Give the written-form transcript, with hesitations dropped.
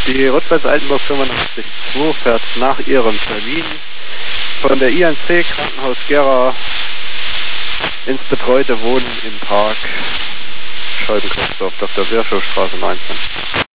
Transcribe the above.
Die Rückwärts Altenburg 85-2 fährt nach ihrem Termin von der INC Krankenhaus Gera ins betreute Wohnen im Park Scheibenkloster auf Dr. Virchow Straße 19.